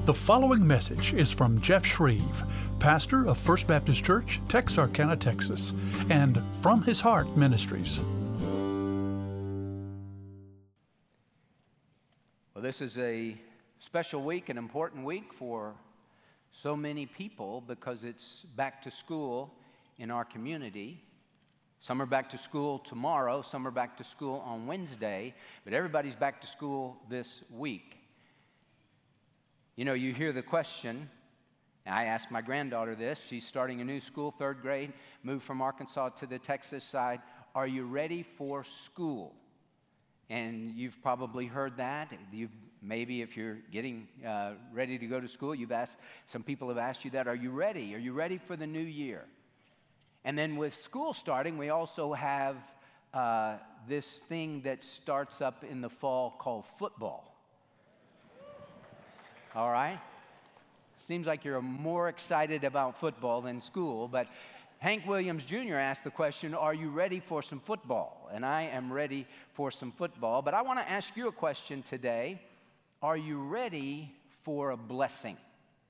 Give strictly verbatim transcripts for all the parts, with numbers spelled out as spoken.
The following message is from Jeff Shreve, pastor of First Baptist Church, Texarkana, Texas, and From His Heart Ministries. Well, this is a special week, an important week for so many people because it's back to school in our community. Some are back to school tomorrow, some are back to school on Wednesday, but everybody's back to school this week. You know, you hear the question, and I asked my granddaughter this, she's starting a new school, third grade, moved from Arkansas to the Texas side, are you ready for school? And you've probably heard that. You've, maybe if you're getting uh, ready to go to school, you've asked, some people have asked you that, are you ready? Are you ready for the new year? And then with school starting, we also have uh, this thing that starts up in the fall called football. All right? Seems like you're more excited about football than school, but Hank Williams Junior asked the question, are you ready for some football? And I am ready for some football, but I want to ask you a question today. Are you ready for a blessing?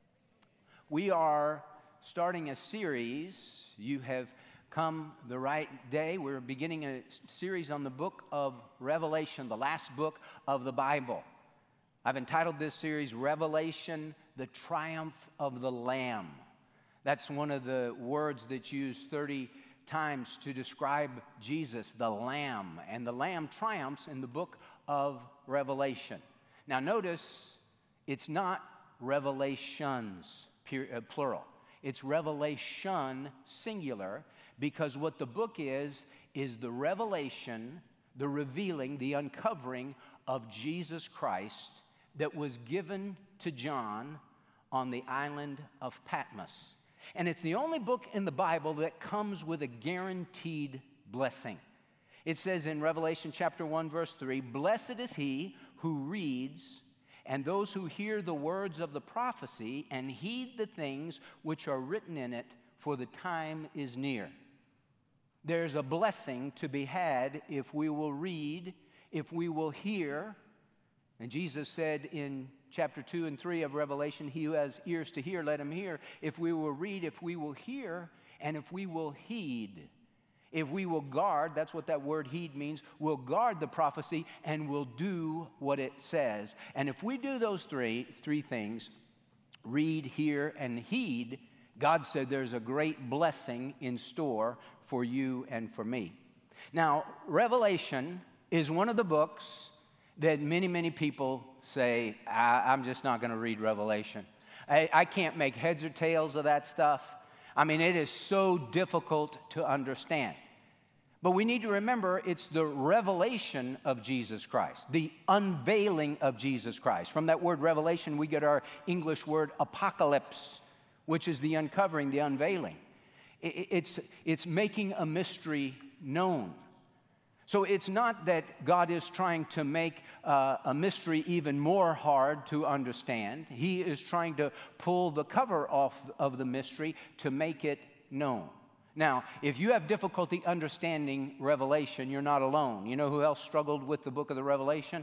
We are starting a series. You have come the right day. We're beginning a series on the book of Revelation, the last book of the Bible. I've entitled this series, Revelation, the Triumph of the Lamb. That's one of the words that's used thirty times to describe Jesus, the Lamb. And the Lamb triumphs in the book of Revelation. Now notice, it's not revelations, plural. It's revelation, singular, because what the book is, is the revelation, the revealing, the uncovering of Jesus Christ that was given to John on the island of Patmos. And it's the only book in the Bible that comes with a guaranteed blessing. It says in Revelation chapter one, verse three, "Blessed is he who reads, and those who hear the words of the prophecy and heed the things which are written in it, for the time is near." There's a blessing to be had if we will read, if we will hear. And Jesus said in chapter two and three of Revelation, he who has ears to hear, let him hear. If we will read, if we will hear, and if we will heed. If we will guard, that's what that word heed means, we'll guard the prophecy and we'll do what it says. And if we do those three, three things, read, hear, and heed, God said there's a great blessing in store for you and for me. Now, Revelation is one of the books that many, many people say, I, I'm just not going to read Revelation. I, I can't make heads or tails of that stuff. I mean, it is so difficult to understand. But we need to remember it's the revelation of Jesus Christ, the unveiling of Jesus Christ. From that word revelation, we get our English word apocalypse, which is the uncovering, the unveiling. It, it's, it's making a mystery known. So it's not that God is trying to make uh, a mystery even more hard to understand. He is trying to pull the cover off of the mystery to make it known. Now, if you have difficulty understanding Revelation, you're not alone. You know who else struggled with the book of the Revelation?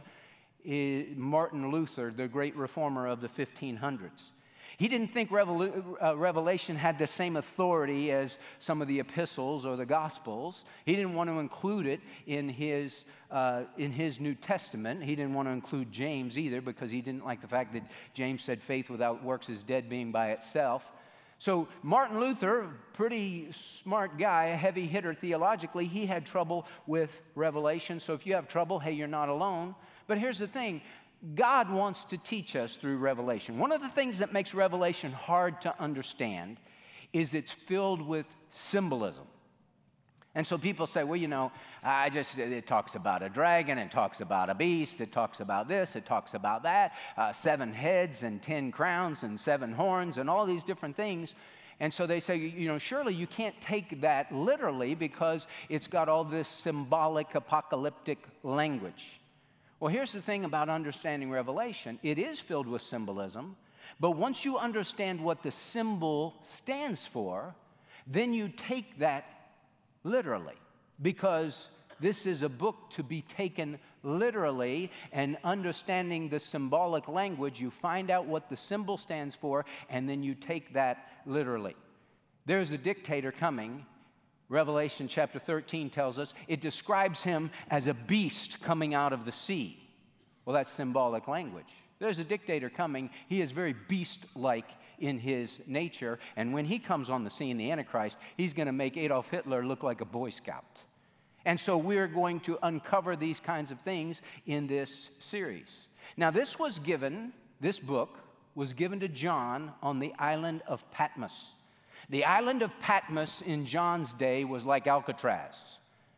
Is Martin Luther, the great reformer of the fifteen hundreds. He didn't think Revolu- uh, Revelation had the same authority as some of the epistles or the Gospels. He didn't want to include it in his, uh, in his New Testament. He didn't want to include James either because he didn't like the fact that James said faith without works is dead being by itself. So Martin Luther, pretty smart guy, a heavy hitter theologically, he had trouble with Revelation. So if you have trouble, hey, you're not alone. But here's the thing. God wants to teach us through Revelation. One of the things that makes Revelation hard to understand is it's filled with symbolism. And so people say, well, you know, I just, it talks about a dragon, it talks about a beast, it talks about this, it talks about that, uh, seven heads and ten crowns and seven horns and all these different things. And so they say, you know, surely you can't take that literally because it's got all this symbolic apocalyptic language. Well, here's the thing about understanding Revelation. It is filled with symbolism, but once you understand what the symbol stands for, then you take that literally, because this is a book to be taken literally and understanding the symbolic language, you find out what the symbol stands for, and then you take that literally. There's a dictator coming. Revelation chapter thirteen tells us it describes him as a beast coming out of the sea. Well, that's symbolic language. There's a dictator coming. He is very beast-like in his nature, and when he comes on the scene, the Antichrist, he's going to make Adolf Hitler look like a Boy Scout. And so we're going to uncover these kinds of things in this series. Now, this was given, this book was given to John on the island of Patmos. The island of Patmos in John's day was like Alcatraz.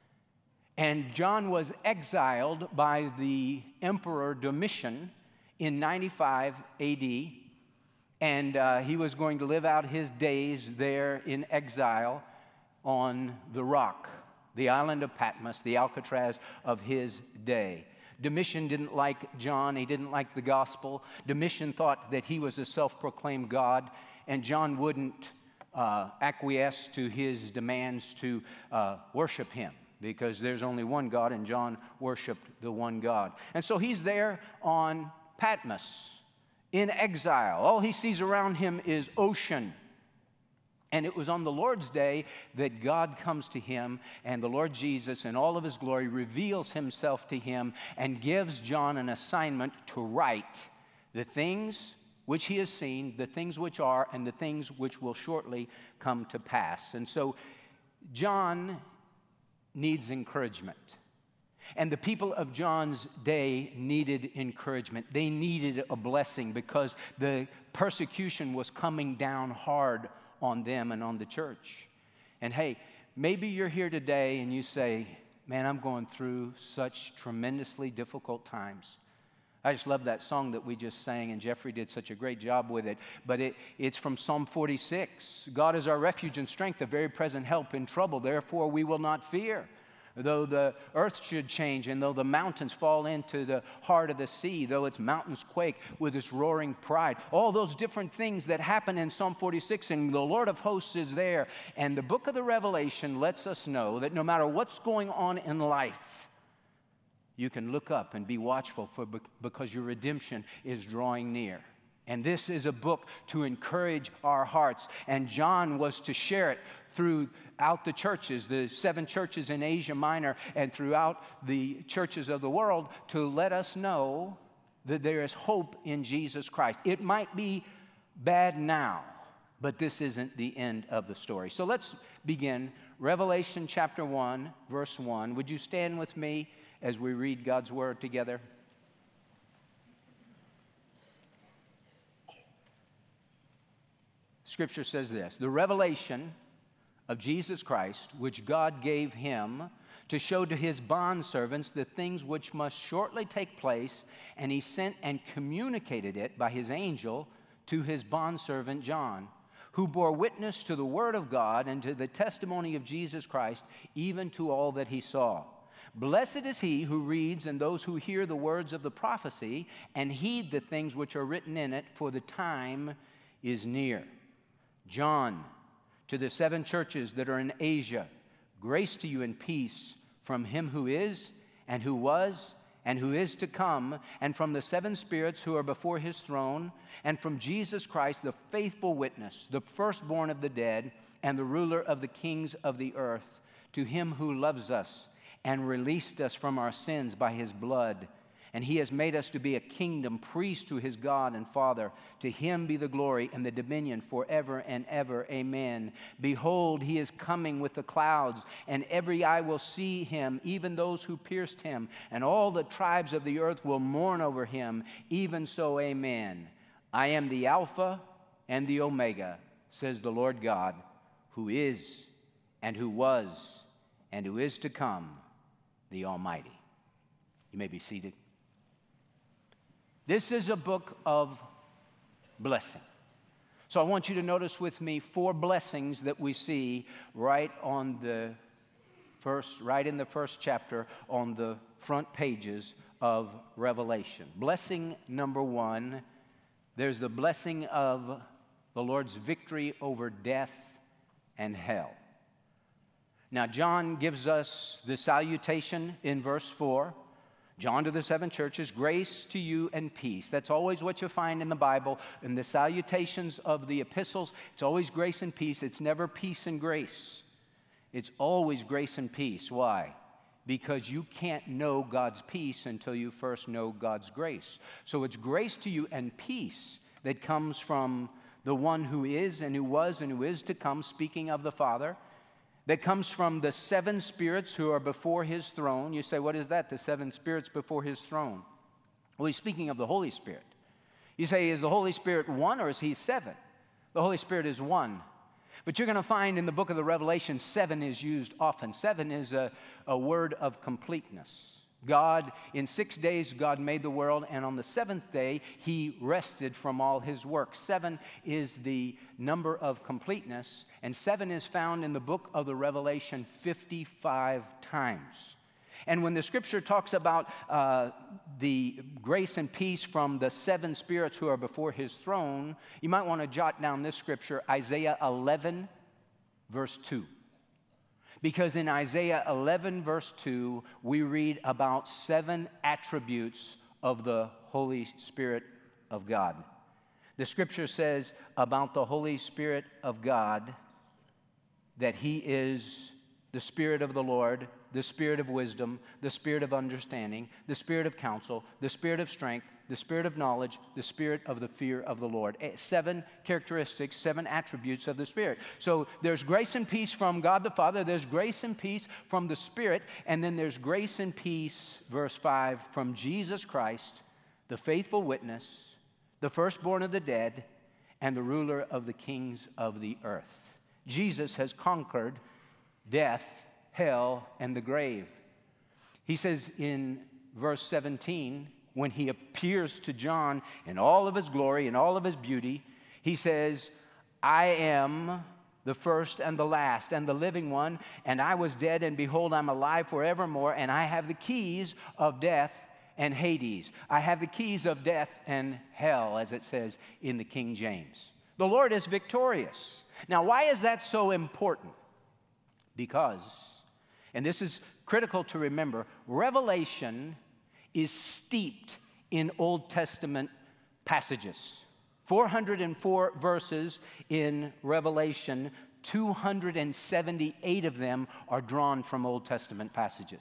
And John was exiled by the Emperor Domitian in ninety-five A D, and uh, he was going to live out his days there in exile on the rock, the island of Patmos, the Alcatraz of his day. Domitian didn't like John. He didn't like the gospel. Domitian thought that he was a self-proclaimed God, and John wouldn't uh, acquiesce to his demands to uh, worship him, because there's only one God, and John worshiped the one God. And so he's there on Patmos in exile. All he sees around him is ocean. And it was on the Lord's day that God comes to him, and the Lord Jesus in all of his glory reveals himself to him and gives John an assignment to write the things which he has seen, the things which are, and the things which will shortly come to pass. And so John needs encouragement. And the people of John's day needed encouragement. They needed a blessing because the persecution was coming down hard on them and on the church. And hey, maybe you're here today and you say, man, I'm going through such tremendously difficult times. I just love that song that we just sang, and Jeffrey did such a great job with it. But it, it's from Psalm forty-six. God is our refuge and strength, a very present help in trouble. Therefore we will not fear. Though the earth should change, and though the mountains fall into the heart of the sea, though its mountains quake with its roaring pride. All those different things that happen in Psalm forty-six, and the Lord of hosts is there. And the book of the Revelation lets us know that no matter what's going on in life, you can look up and be watchful for because your redemption is drawing near. And this is a book to encourage our hearts. And John was to share it throughout the churches, the seven churches in Asia Minor, and throughout the churches of the world, to let us know that there is hope in Jesus Christ. It might be bad now, but this isn't the end of the story. So let's begin. Revelation chapter one, verse one. Would you stand with me as we read God's word together? Scripture says this: the revelation of Jesus Christ, which God gave him to show to his bondservants the things which must shortly take place, and he sent and communicated it by his angel to his bondservant John, who bore witness to the word of God and to the testimony of Jesus Christ, even to all that he saw. Blessed is he who reads and those who hear the words of the prophecy and heed the things which are written in it, for the time is near. John, to the seven churches that are in Asia, grace to you and peace from him who is, and who was, and who is to come, and from the seven spirits who are before his throne, and from Jesus Christ, the faithful witness, the firstborn of the dead, and the ruler of the kings of the earth, to him who loves us and released us from our sins by his blood. And he has made us to be a kingdom, priest to his God and Father. To him be the glory and the dominion forever and ever. Amen. Behold, he is coming with the clouds, and every eye will see him, even those who pierced him. And all the tribes of the earth will mourn over him. Even so, amen. I am the Alpha and the Omega, says the Lord God, who is and who was and who is to come, the Almighty. You may be seated. This is a book of blessing. So I want you to notice with me four blessings that we see right on the first, right in the first chapter on the front pages of Revelation. Blessing number one, there's the blessing of the Lord's victory over death and hell. Now, John gives us the salutation in verse four. John to the seven churches, grace to you and peace. That's always what you find in the Bible. In the salutations of the epistles, it's always grace and peace. It's never peace and grace. It's always grace and peace. Why? Because you can't know God's peace until you first know God's grace. So it's grace to you and peace that comes from the one who is and who was and who is to come, speaking of the Father, that comes from the seven spirits who are before his throne. You say, what is that, the seven spirits before his throne? Well, he's speaking of the Holy Spirit. You say, is the Holy Spirit one or is he seven? The Holy Spirit is one. But you're going to find in the book of the Revelation, seven is used often. Seven is a, a word of completeness. God, in six days, God made the world, and on the seventh day, he rested from all his work. Seven is the number of completeness, and seven is found in the book of the Revelation fifty-five times. And when the scripture talks about uh, the grace and peace from the seven spirits who are before his throne, you might want to jot down this scripture, Isaiah eleven, verse two. Because in Isaiah eleven, verse two, we read about seven attributes of the Holy Spirit of God. The scripture says about the Holy Spirit of God that he is the Spirit of the Lord, the Spirit of wisdom, the Spirit of understanding, the Spirit of counsel, the Spirit of strength, the Spirit of knowledge, the Spirit of the fear of the Lord. Seven characteristics, seven attributes of the Spirit. So there's grace and peace from God the Father, there's grace and peace from the Spirit, and then there's grace and peace, verse five, from Jesus Christ, the faithful witness, the firstborn of the dead, and the ruler of the kings of the earth. Jesus has conquered death, hell, and the grave. He says in verse seventeen, when he appears to John in all of his glory and all of his beauty, he says, I am the first and the last and the living one, and I was dead, and behold, I'm alive forevermore, and I have the keys of death and Hades. I have the keys of death and hell, as it says in the King James. The Lord is victorious. Now, why is that so important? Because, and this is critical to remember, Revelation is steeped in Old Testament passages. four hundred four verses in Revelation, two hundred seventy-eight of them are drawn from Old Testament passages.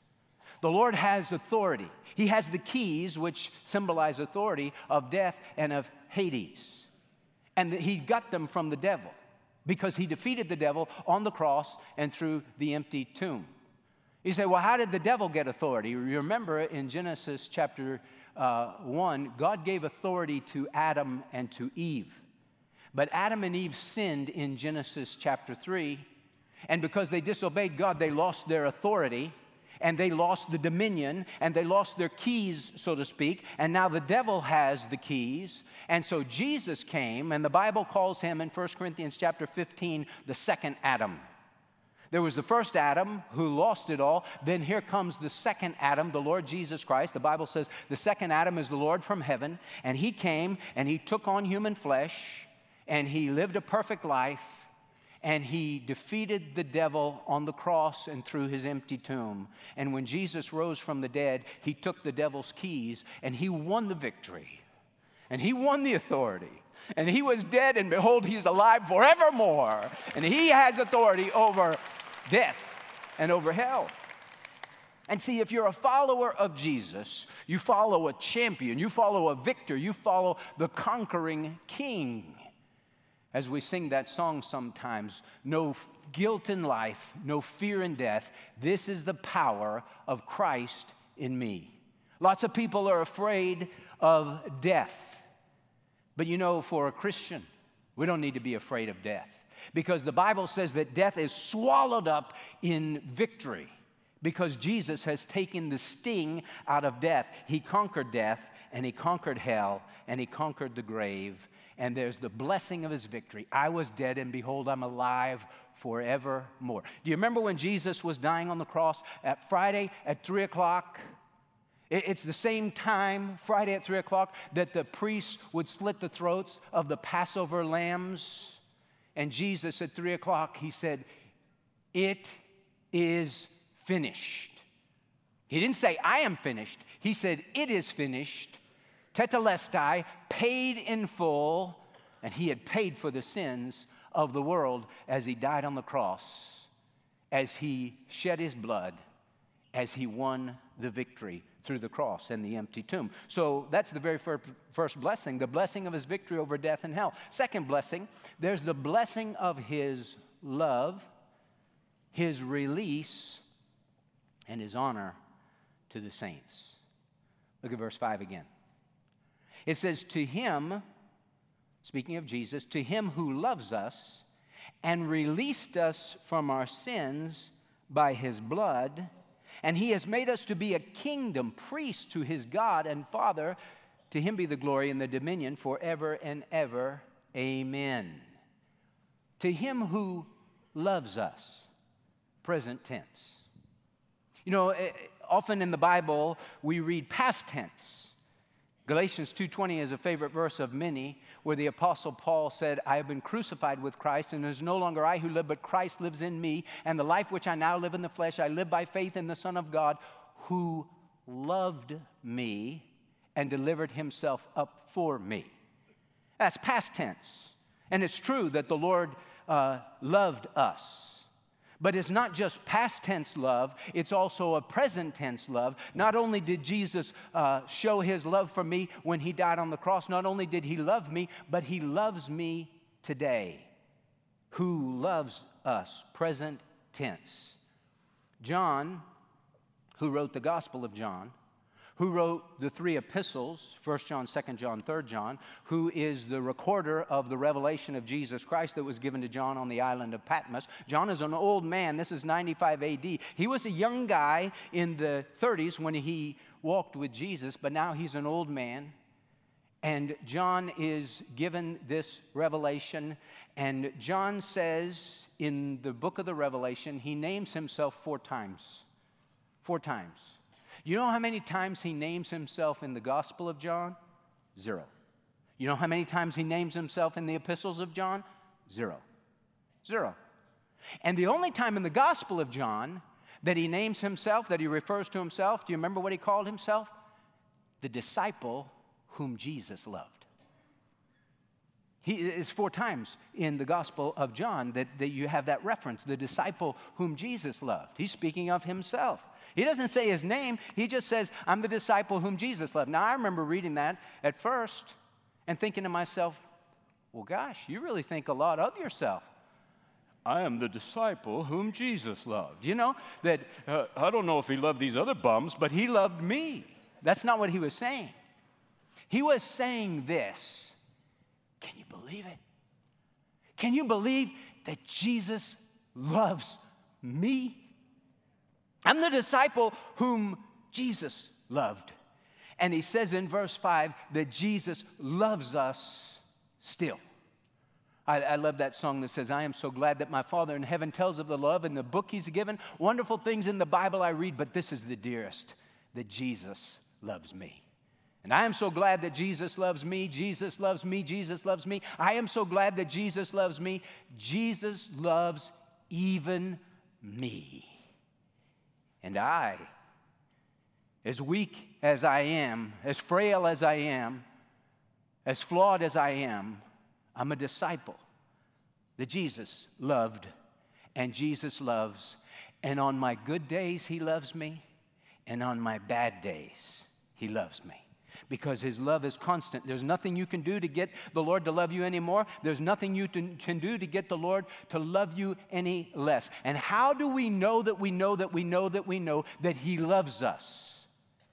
The Lord has authority. He has the keys, which symbolize authority, of death and of Hades. And he got them from the devil because he defeated the devil on the cross and through the empty tomb. You say, well, how did the devil get authority? You remember in Genesis chapter uh, one, God gave authority to Adam and to Eve. But Adam and Eve sinned in Genesis chapter three, and because they disobeyed God, they lost their authority, and they lost the dominion, and they lost their keys, so to speak, and now the devil has the keys. And so Jesus came, and the Bible calls him in First Corinthians chapter fifteen, the second Adam. There was the first Adam who lost it all. Then here comes the second Adam, the Lord Jesus Christ. The Bible says the second Adam is the Lord from heaven. And he came and he took on human flesh and he lived a perfect life. And he defeated the devil on the cross and through his empty tomb. And when Jesus rose from the dead, he took the devil's keys and he won the victory. And he won the authority. And he was dead, and behold, he's alive forevermore. And he has authority over death and over hell. And see, if you're a follower of Jesus, you follow a champion, you follow a victor, you follow the conquering king. As we sing that song sometimes, no guilt in life, no fear in death. This is the power of Christ in me. Lots of people are afraid of death. But you know, for a Christian, we don't need to be afraid of death, because the Bible says that death is swallowed up in victory, because Jesus has taken the sting out of death. He conquered death, and he conquered hell, and he conquered the grave, and there's the blessing of his victory. I was dead, and behold, I'm alive forevermore. Do you remember when Jesus was dying on the cross at Friday at three o'clock? It's the same time, Friday at three o'clock, that the priests would slit the throats of the Passover lambs. And Jesus at three o'clock, he said, it is finished. He didn't say, I am finished. He said, it is finished. Tetelestai, paid in full. And he had paid for the sins of the world as he died on the cross, as he shed his blood, as he won the victory through the cross and the empty tomb. So that's the very fir- first blessing, the blessing of his victory over death and hell. Second blessing, there's the blessing of his love, his release, and his honor to the saints. Look at verse five again. It says, to him, speaking of Jesus, to him who loves us and released us from our sins by his blood, and he has made us to be a kingdom, priests to his God and Father. To him be the glory and the dominion forever and ever. Amen. To him who loves us, present tense. You know, often in the Bible, we read past tense. Galatians two twenty is a favorite verse of many, where the Apostle Paul said, I have been crucified with Christ, and it is no longer I who live, but Christ lives in me. And the life which I now live in the flesh, I live by faith in the Son of God, who loved me and delivered himself up for me. That's past tense. And it's true that the Lord uh, loved us. But it's not just past tense love, it's also a present tense love. Not only did Jesus uh, show his love for me when he died on the cross, not only did he love me, but he loves me today. Who loves us, present tense. John, who wrote the Gospel of John, who wrote the three epistles, First John, Second John, Third John, who is the recorder of the revelation of Jesus Christ that was given to John on the island of Patmos. John is an old man. This is ninety-five A D. He was a young guy in the thirties when he walked with Jesus, but now he's an old man. And John is given this revelation, and John says in the book of the Revelation, he names himself four times. Four times. You know how many times he names himself in the Gospel of John? Zero. You know how many times he names himself in the epistles of John? Zero. Zero. And the only time in the Gospel of John that he names himself, that he refers to himself, do you remember what he called himself? The disciple whom Jesus loved. He is four times in the Gospel of John that, that you have that reference, the disciple whom Jesus loved. He's speaking of himself. He doesn't say his name. He just says, I'm the disciple whom Jesus loved. Now, I remember reading that at first and thinking to myself, well, gosh, you really think a lot of yourself. I am the disciple whom Jesus loved. You know, that uh, I don't know if he loved these other bums, but he loved me. That's not what he was saying. He was saying this. Can you believe it? Can you believe that Jesus loves me? I'm the disciple whom Jesus loved. And he says in verse five that Jesus loves us still. I, I love that song that says, I am so glad that my Father in heaven tells of the love in the book he's given. Wonderful things in the Bible I read, but this is the dearest, that Jesus loves me. And I am so glad that Jesus loves me. Jesus loves me. Jesus loves me. I am so glad that Jesus loves me. Jesus loves even me. And I, as weak as I am, as frail as I am, as flawed as I am, I'm a disciple that Jesus loved and Jesus loves. And on my good days, he loves me. And on my bad days, he loves me. Because his love is constant. There's nothing you can do to get the Lord to love you anymore. There's nothing you can do to get the Lord to love you any less. And how do we know that we know that we know that we know that he loves us?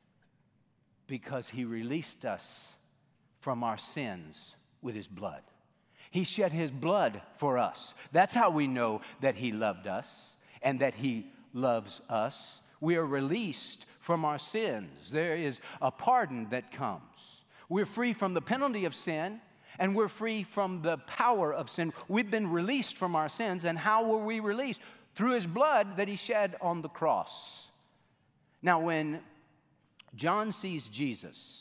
Because he released us from our sins with his blood. He shed his blood for us. That's how we know that he loved us and that he loves us. We are released from our sins. There is a pardon that comes. We're free from the penalty of sin, and we're free from the power of sin. We've been released from our sins, and how were we released? Through his blood that he shed on the cross. Now, when John sees Jesus,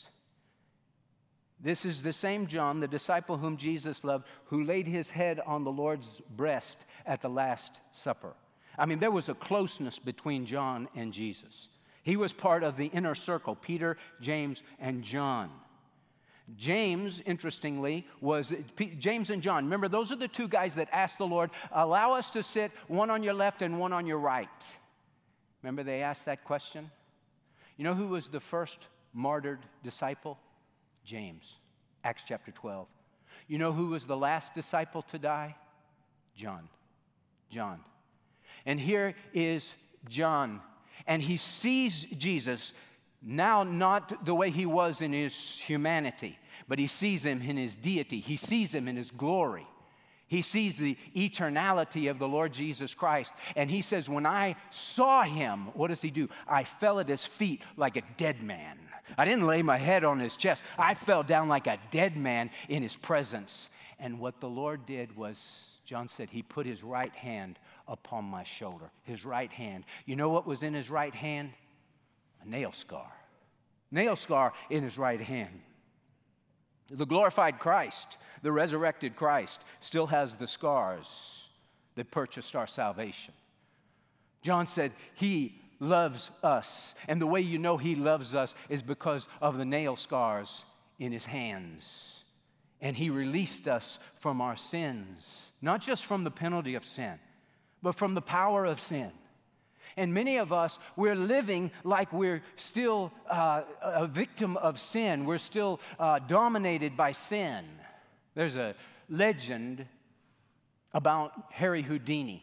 this is the same John, the disciple whom Jesus loved, who laid his head on the Lord's breast at the Last Supper. I mean, there was a closeness between John and Jesus. He was part of the inner circle, Peter, James, and John. James, interestingly, was James and John. Remember, those are the two guys that asked the Lord, allow us to sit one on your left and one on your right. Remember they asked that question? You know who was the first martyred disciple? James, Acts chapter twelve. You know who was the last disciple to die? John. John. And here is John, and he sees Jesus now not the way he was in his humanity, but he sees him in his deity. He sees him in his glory. He sees the eternality of the Lord Jesus Christ. And he says, when I saw him, what does he do? I fell at his feet like a dead man. I didn't lay my head on his chest. I fell down like a dead man in his presence. And what the Lord did was, John said, he put his right hand upon my shoulder. His right hand. You know what was in his right hand? A nail scar. Nail scar in his right hand. The glorified Christ, the resurrected Christ, still has the scars that purchased our salvation. John said he loves us, and the way you know he loves us is because of the nail scars in his hands. And he released us from our sins, not just from the penalty of sin, but from the power of sin. And many of us, we're living like we're still uh, a victim of sin. We're still uh, dominated by sin. There's a legend about Harry Houdini.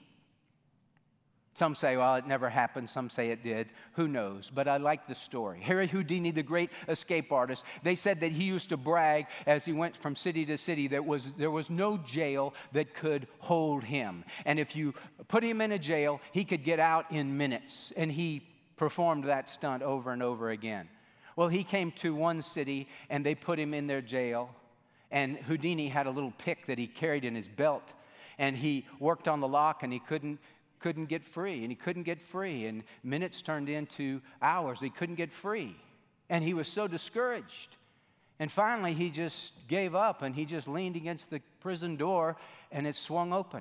Some say, well, it never happened. Some say it did. Who knows? But I like the story. Harry Houdini, the great escape artist, they said that he used to brag as he went from city to city that was, there was no jail that could hold him. And if you put him in a jail, he could get out in minutes. And he performed that stunt over and over again. Well, he came to one city, and they put him in their jail. And Houdini had a little pick that he carried in his belt. And he worked on the lock, and he couldn't couldn't get free, and he couldn't get free, and minutes turned into hours. He couldn't get free, and he was so discouraged. And finally, he just gave up, and he just leaned against the prison door, and it swung open.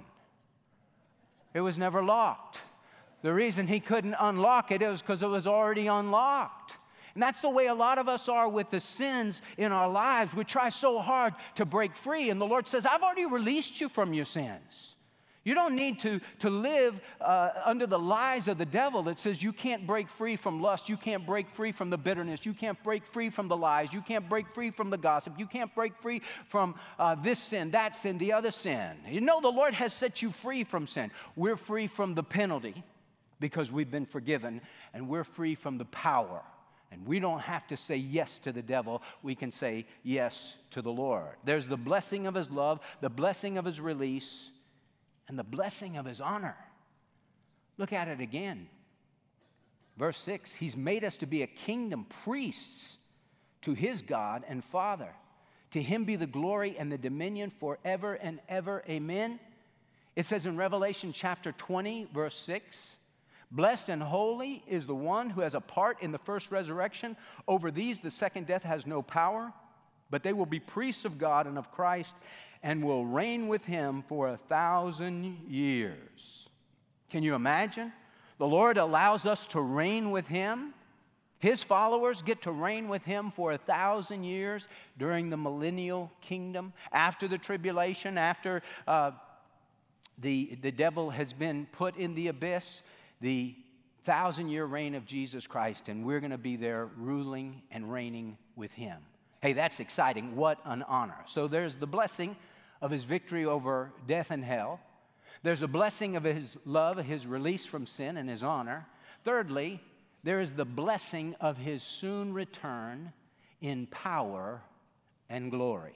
It was never locked. The reason he couldn't unlock it was because it was already unlocked. And that's the way a lot of us are with the sins in our lives. We try so hard to break free, and the Lord says, I've already released you from your sins. You don't need to, to live uh, under the lies of the devil that says you can't break free from lust, you can't break free from the bitterness, you can't break free from the lies, you can't break free from the gossip, you can't break free from uh, this sin, that sin, the other sin. You know the Lord has set you free from sin. We're free from the penalty because we've been forgiven, and we're free from the power. And we don't have to say yes to the devil. We can say yes to the Lord. There's the blessing of his love, the blessing of his release, and the blessing of his honor. Look at it again. Verse six, he's made us to be a kingdom, priests to his God and Father. To him be the glory and the dominion forever and ever. Amen. It says in Revelation chapter twenty, verse six, blessed and holy is the one who has a part in the first resurrection. Over these the second death has no power, but they will be priests of God and of Christ, and will reign with him for a thousand years. Can you imagine? The Lord allows us to reign with him. His followers get to reign with him for a thousand years during the millennial kingdom, after the tribulation, after uh, the, the devil has been put in the abyss, the thousand-year reign of Jesus Christ, and we're going to be there ruling and reigning with him. Hey, that's exciting. What an honor. So there's the blessing of his victory over death and hell. There's a blessing of his love, his release from sin, and his honor. Thirdly, there is the blessing of his soon return in power and glory.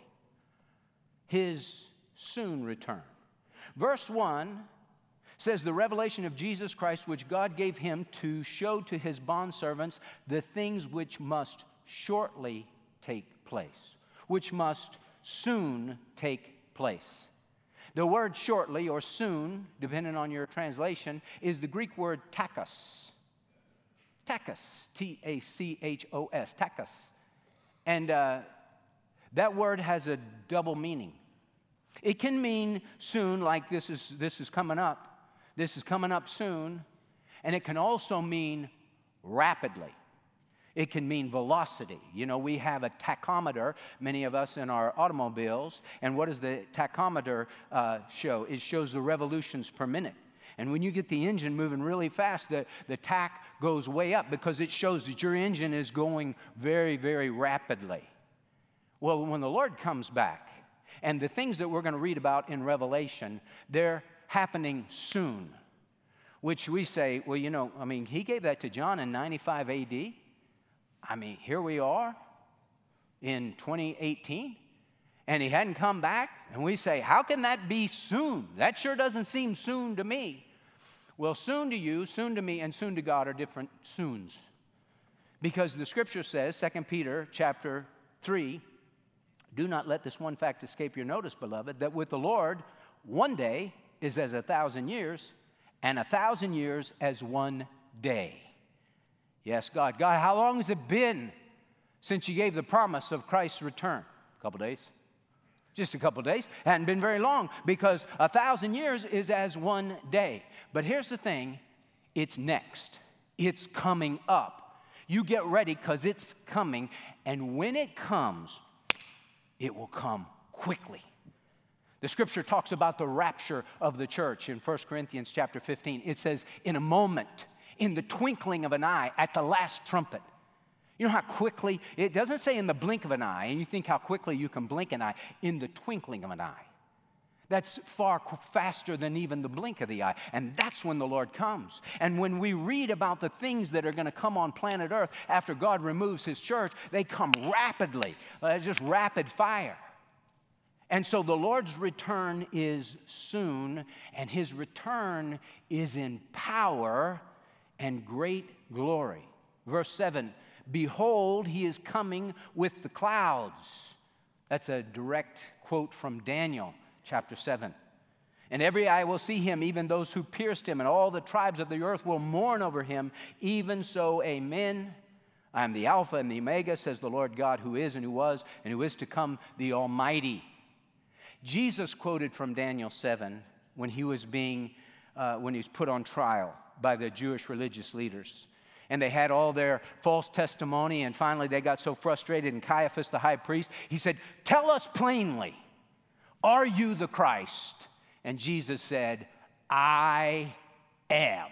His soon return. Verse one says, the revelation of Jesus Christ, which God gave him to show to his bondservants the things which must shortly take place, which must soon take place. The word shortly or soon, depending on your translation, is the Greek word tachos. Tachos, T A C H O S, tachos. And uh, that word has a double meaning. It can mean soon, like this is, this is coming up. This is coming up soon. And it can also mean rapidly. It can mean velocity. You know, we have a tachometer, many of us in our automobiles. And what does the tachometer uh, show? It shows the revolutions per minute. And when you get the engine moving really fast, the, the tach goes way up because it shows that your engine is going very, very rapidly. Well, when the Lord comes back, and the things that we're going to read about in Revelation, they're happening soon. Which we say, well, you know, I mean, he gave that to John in ninety-five A D. I mean, here we are in twenty eighteen, and he hadn't come back. And we say, how can that be soon? That sure doesn't seem soon to me. Well, soon to you, soon to me, and soon to God are different soons. Because the Scripture says, Second Peter chapter three, do not let this one fact escape your notice, beloved, that with the Lord, one day is as a thousand years, and a thousand years as one day. Yes, God. God, how long has it been since you gave the promise of Christ's return? A couple days. Just a couple days. It hadn't been very long because a thousand years is as one day. But here's the thing. It's next. It's coming up. You get ready because it's coming. And when it comes, it will come quickly. The Scripture talks about the rapture of the church in First Corinthians chapter fifteen. It says, in a moment, in the twinkling of an eye, at the last trumpet. You know how quickly, it doesn't say in the blink of an eye, and you think how quickly you can blink an eye, in the twinkling of an eye. That's far faster than even the blink of the eye. And that's when the Lord comes. And when we read about the things that are going to come on planet Earth after God removes his church, they come rapidly, uh, just rapid fire. And so the Lord's return is soon, and his return is in power and great glory. Verse seven, behold, he is coming with the clouds. That's a direct quote from Daniel chapter seven. And every eye will see him, even those who pierced him, and all the tribes of the earth will mourn over him. Even so, amen. I am the Alpha and the Omega, says the Lord God, who is and who was and who is to come, the Almighty. Jesus quoted from Daniel seven when he was being, uh, when he was put on trial by the Jewish religious leaders. And they had all their false testimony, and finally they got so frustrated, and Caiaphas, the high priest, he said, tell us plainly, are you the Christ? And Jesus said, I am.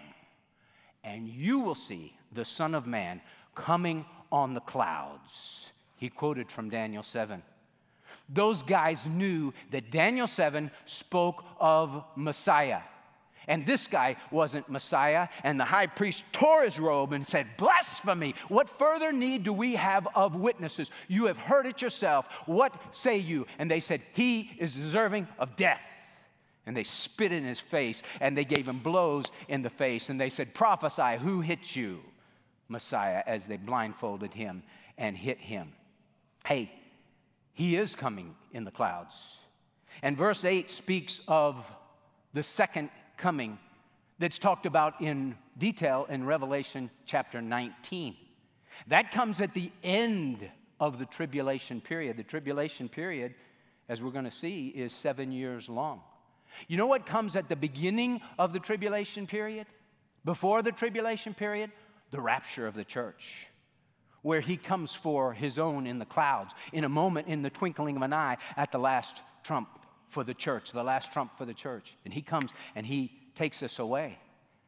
And you will see the Son of Man coming on the clouds. He quoted from Daniel seven. Those guys knew that Daniel seven spoke of Messiah. And this guy wasn't Messiah. And the high priest tore his robe and said, blasphemy. What further need do we have of witnesses? You have heard it yourself. What say you? And they said, he is deserving of death. And they spit in his face, and they gave him blows in the face. And they said, prophesy, who hit you, Messiah, as they blindfolded him and hit him. Hey, he is coming in the clouds. And verse eight speaks of the second coming that's talked about in detail in Revelation chapter nineteen. That comes at the end of the tribulation period. The tribulation period, as we're going to see, is seven years long. You know what comes at the beginning of the tribulation period? Before the tribulation period? The rapture of the church, where he comes for his own in the clouds, in a moment, in the twinkling of an eye, at the last trump for the church, the last trump for the church. And he comes and he takes us away.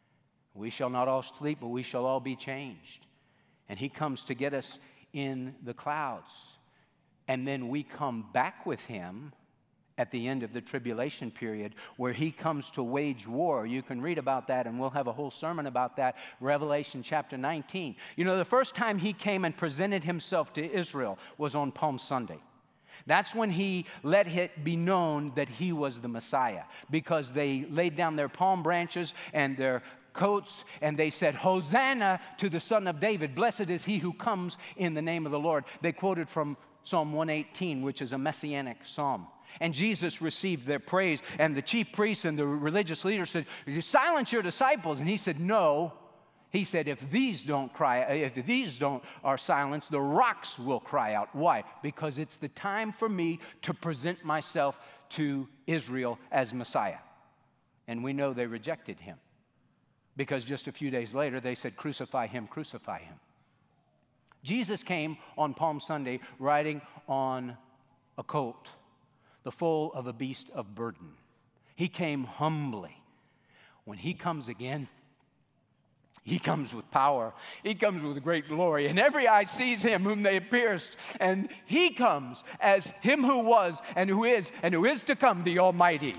We shall not all sleep, but we shall all be changed. And he comes to get us in the clouds. And then we come back with him at the end of the tribulation period, where he comes to wage war. You can read about that, and we'll have a whole sermon about that, Revelation chapter nineteen. You know, the first time he came and presented himself to Israel was on Palm Sunday. That's when he let it be known that he was the Messiah, because they laid down their palm branches and their coats, and they said, Hosanna to the Son of David. Blessed is he who comes in the name of the Lord. They quoted from Psalm one eighteen, which is a messianic psalm. And Jesus received their praise, and the chief priests and the religious leaders said, you silence your disciples. And he said, no. He said, if these don't cry, if these don't are silenced, the rocks will cry out. Why? Because it's the time for me to present myself to Israel as Messiah. And we know they rejected him, because just a few days later they said, crucify him, crucify him. Jesus came on Palm Sunday riding on a colt, the foal of a beast of burden. He came humbly. When he comes again, he comes with power. He comes with great glory. And every eye sees him whom they have pierced. And he comes as him who was and who is and who is to come, the Almighty.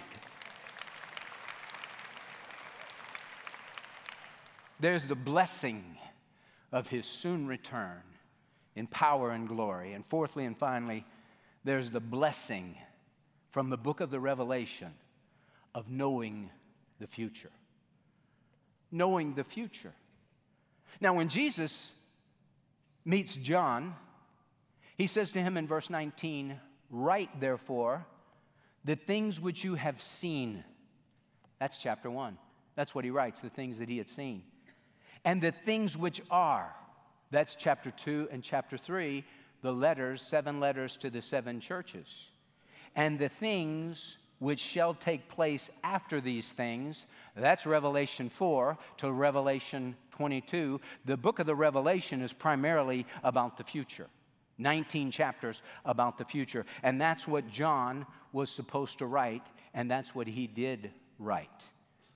There's the blessing of his soon return in power and glory. And fourthly and finally, there's the blessing from the book of the Revelation of knowing the future. Knowing the future. Now, when Jesus meets John, he says to him in verse nineteen, "Write, therefore, the things which you have seen." That's chapter one. That's what he writes, the things that he had seen. "And the things which are." That's chapter two and chapter three, the letters, seven letters to the seven churches. "And the things which shall take place after these things." That's Revelation four to Revelation twenty-two. The book of the Revelation is primarily about the future. nineteen chapters about the future. And that's what John was supposed to write, and that's what he did write.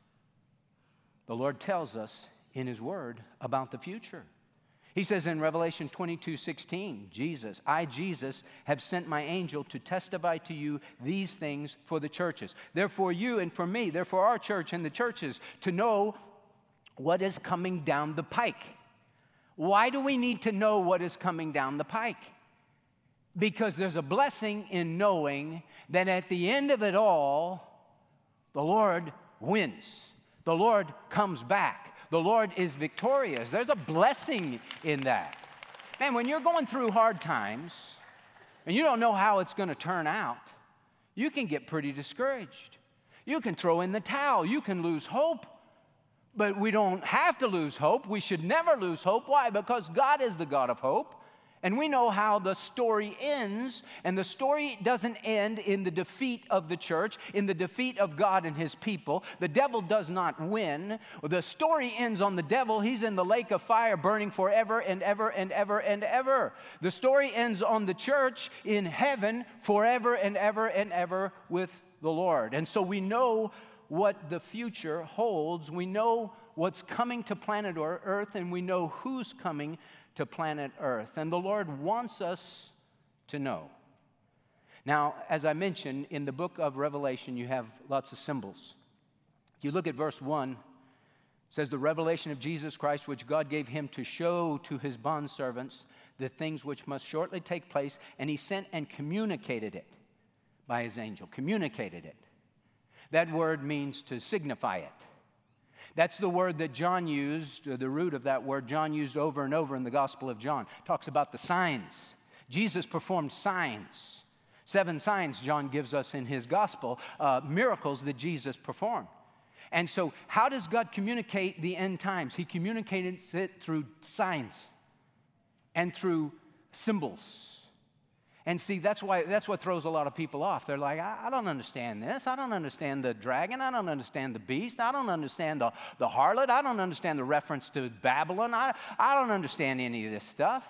The Lord tells us in his word about the future. He says in Revelation twenty-two sixteen, Jesus, "I, Jesus, have sent my angel to testify to you these things for the churches." Therefore you and for me, therefore our church and the churches, to know what is coming down the pike. Why do we need to know what is coming down the pike? Because there's a blessing in knowing that at the end of it all, the Lord wins. The Lord comes back. The Lord is victorious. There's a blessing in that. Man, when you're going through hard times and you don't know how it's going to turn out, you can get pretty discouraged. You can throw in the towel. You can lose hope. But we don't have to lose hope. We should never lose hope. Why? Because God is the God of hope. And we know how the story ends, and the story doesn't end in the defeat of the church, in the defeat of God and his people. The devil does not win. The story ends on the devil. He's in the lake of fire burning forever and ever and ever and ever. The story ends on the church in heaven forever and ever and ever with the Lord. And so we know what the future holds. We know what's coming to planet Earth, and we know who's coming to planet Earth. And the Lord wants us to know. Now, as I mentioned, in the book of Revelation, you have lots of symbols. If you look at verse one, it says, "The revelation of Jesus Christ, which God gave him to show to his bondservants the things which must shortly take place, and he sent and communicated it by his angel." Communicated it. That word means to signify it. That's the word that John used, or the root of that word John used over and over in the Gospel of John. Talks about the signs. Jesus performed signs. Seven signs John gives us in his Gospel, uh, miracles that Jesus performed. And so how does God communicate the end times? He communicates it through signs and through symbols. And see, that's why that's what throws a lot of people off. They're like, I, I don't understand this. I don't understand the dragon. I don't understand the beast. I don't understand the, the harlot. I don't understand the reference to Babylon. I, I don't understand any of this stuff.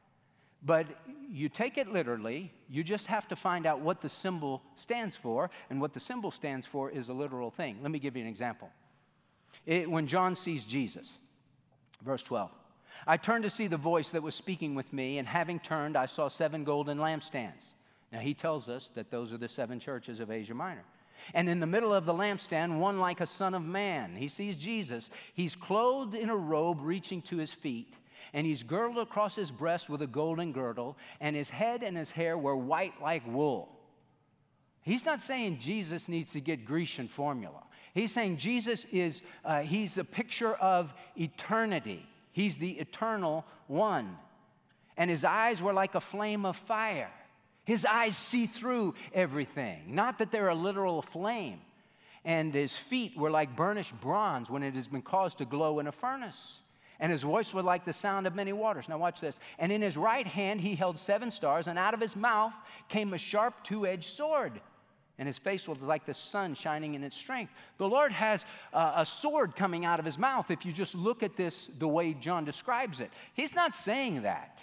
But you take it literally. You just have to find out what the symbol stands for. And what the symbol stands for is a literal thing. Let me give you an example. It, when John sees Jesus, verse twelve. "I turned to see the voice that was speaking with me, and having turned, I saw seven golden lampstands." Now, he tells us that those are the seven churches of Asia Minor. "And in the middle of the lampstand, one like a son of man." He sees Jesus. He's clothed in a robe reaching to his feet, and he's girdled across his breast with a golden girdle, and his head and his hair were white like wool. He's not saying Jesus needs to get Grecian formula. He's saying Jesus is, uh, he's a picture of eternity. He's the eternal one. And his eyes were like a flame of fire. His eyes see through everything. Not that they're a literal flame. And his feet were like burnished bronze when it has been caused to glow in a furnace. And his voice was like the sound of many waters. Now watch this. "And in his right hand he held seven stars, and out of his mouth came a sharp two-edged sword. And his face was like the sun shining in its strength." The Lord has uh, a sword coming out of his mouth if you just look at this the way John describes it. He's not saying that.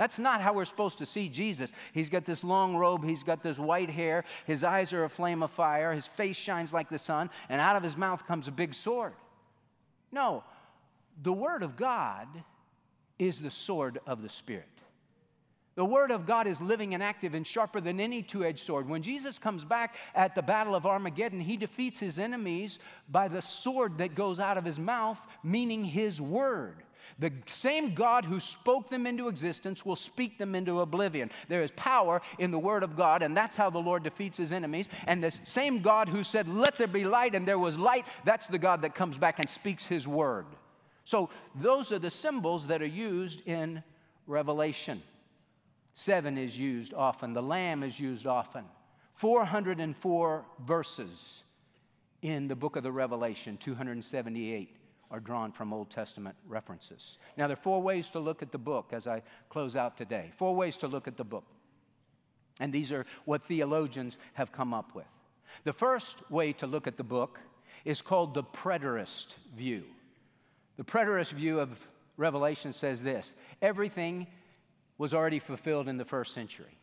That's not how we're supposed to see Jesus. He's got this long robe. He's got this white hair. His eyes are a flame of fire. His face shines like the sun. And out of his mouth comes a big sword. No, the Word of God is the sword of the Spirit. The Word of God is living and active and sharper than any two-edged sword. When Jesus comes back at the Battle of Armageddon, he defeats his enemies by the sword that goes out of his mouth, meaning his Word. The same God who spoke them into existence will speak them into oblivion. There is power in the Word of God, and that's how the Lord defeats his enemies. And the same God who said, "Let there be light," and there was light, that's the God that comes back and speaks his Word. So those are the symbols that are used in Revelation. Seven is used often. The Lamb is used often. four hundred four verses in the book of the Revelation. two hundred seventy-eight are drawn from Old Testament references. Now, there are four ways to look at the book as I close out today. Four ways to look at the book. And these are what theologians have come up with. The first way to look at the book is called the preterist view. The preterist view of Revelation says this: everything was already fulfilled in the first century.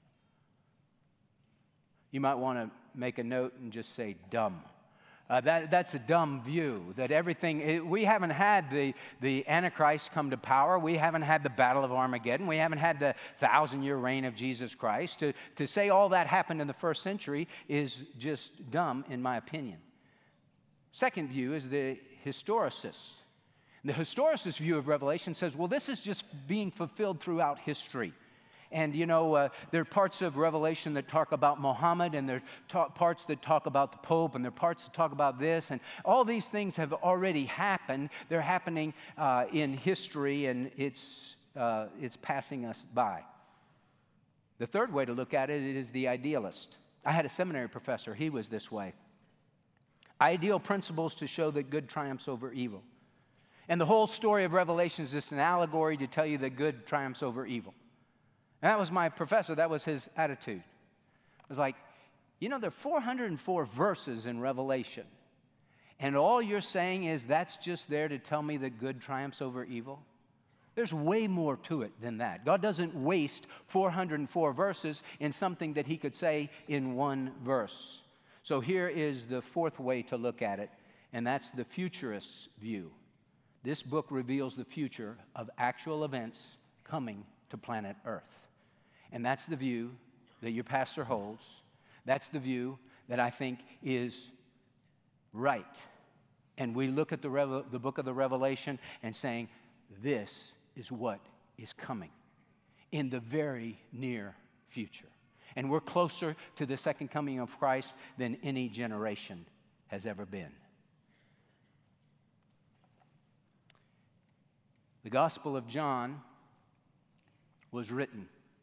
You might want to make a note and just say dumb. Uh, that, that's a dumb view, that everything, it, we haven't had the, the Antichrist come to power. We haven't had the Battle of Armageddon. We haven't had the thousand-year reign of Jesus Christ. To, to say all that happened in the first century is just dumb, in my opinion. Second view is the historicist. The historicist view of Revelation says, well, this is just being fulfilled throughout history. And, you know, uh, there are parts of Revelation that talk about Muhammad, and there are ta- parts that talk about the Pope, and there are parts that talk about this. And all these things have already happened. They're happening uh, in history, and it's, uh, it's passing us by. The third way to look at it is the idealist. I had a seminary professor. He was this way. Ideal principles to show that good triumphs over evil. And the whole story of Revelation is just an allegory to tell you that good triumphs over evil. And that was my professor. That was his attitude. It was like, you know, there are four hundred four verses in Revelation, and all you're saying is that's just there to tell me that good triumphs over evil? There's way more to it than that. God doesn't waste four hundred four verses in something that he could say in one verse. So here is the fourth way to look at it, and that's the futurist's view. This book reveals the future of actual events coming to planet Earth. And that's the view that your pastor holds. That's the view that I think is right. And we look at the, Revel- the book of the Revelation and saying, this is what is coming in the very near future. And we're closer to the second coming of Christ than any generation has ever been. The Gospel of John was written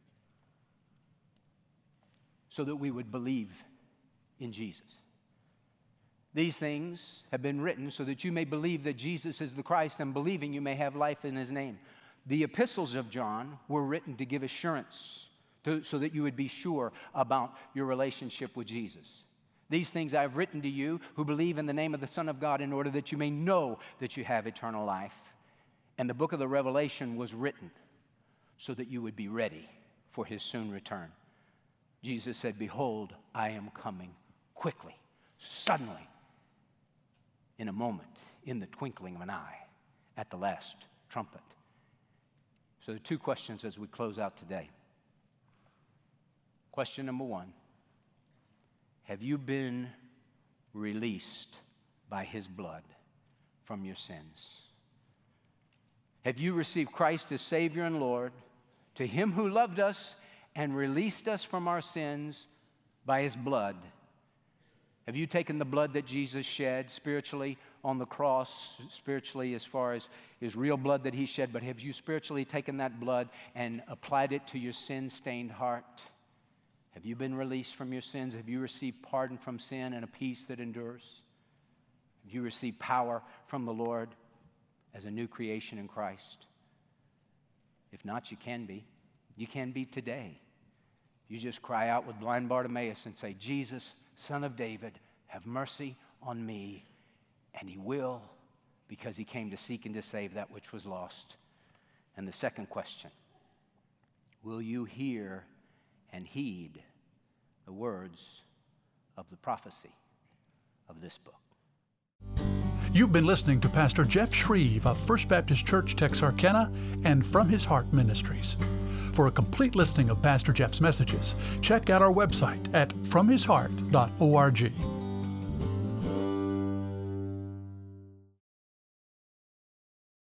so that we would believe in Jesus. These things have been written so that you may believe that Jesus is the Christ, and believing you may have life in his name. The epistles of John were written to give assurance, to, so that you would be sure about your relationship with Jesus. These things I have written to you who believe in the name of the Son of God, in order that you may know that you have eternal life. And the book of the Revelation was written so that you would be ready for his soon return. Jesus said, behold, I am coming quickly, suddenly, in a moment, in the twinkling of an eye, at the last trumpet. So there are two questions as we close out today. Question number one, have you been released by his blood from your sins? Have you received Christ as Savior and Lord, to him who loved us and released us from our sins by his blood? Have you taken the blood that Jesus shed spiritually on the cross, spiritually as far as his real blood that he shed, but have you spiritually taken that blood and applied it to your sin-stained heart? Have you been released from your sins? Have you received pardon from sin and a peace that endures? Have you received power from the Lord as a new creation in Christ? If not, you can be. You can be today. You just cry out with blind Bartimaeus and say, Jesus, Son of David, have mercy on me. And he will, because he came to seek and to save that which was lost. And the second question, will you hear and heed the words of the prophecy of this book? You've been listening to Pastor Jeff Shreve of First Baptist Church, Texarkana, and From His Heart Ministries. For a complete listing of Pastor Jeff's messages, check out our website at from his heart dot org.